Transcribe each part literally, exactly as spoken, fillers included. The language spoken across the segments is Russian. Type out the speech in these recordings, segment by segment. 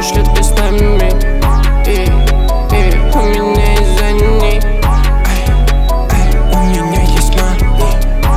хочешь ли ты с нами? И, и у меня есть за ней. У меня есть мали.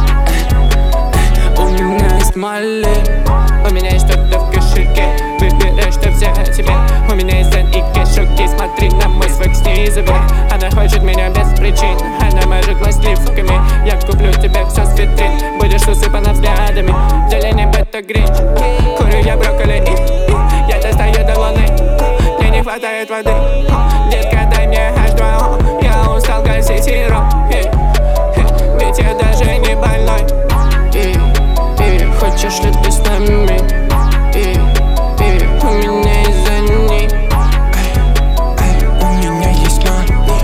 У меня есть мали. У меня есть что-то в кошельке. Выбирай, что взять тебе. У меня есть зен и кэшуки. Смотри на мой свек снизу вверх. Она хочет меня без причин. Она мажет глаз сливками. Я куплю тебе все с витрин. Будешь усыпана взглядами. Зелень бета гринч. Курю я брокколи и, и я достаю до луны. Мне не хватает воды. Детка, дай мне эйч два о. Я устал гасить сироп. Ведь я даже не больной. И, и хочешь ли ты с нами? И, и у меня есть за ней. У меня есть мали.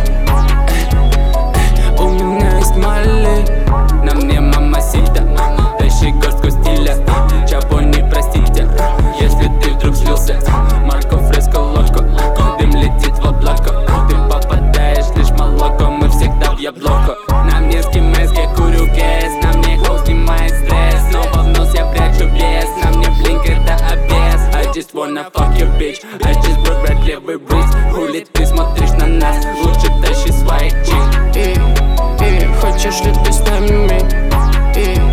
У меня есть мали. На мне мамасита, тащи горстку стиля. Чего не простите, если ты вдруг слился. Марко, фреско, ложку, дым летит в облако. Ты попадаешь лишь в молоко, мы всегда в яблоко. На мне скимэске курю гэс, на мне хоу снимает стресс. Снова в нос я прячу бес, на мне блинк это обвес. I just wanna fuck your bitch, I just broke right левый бриз. Хули ты смотришь на нас, лучше тащи свои чик. И, и хочешь ли ты с нами? И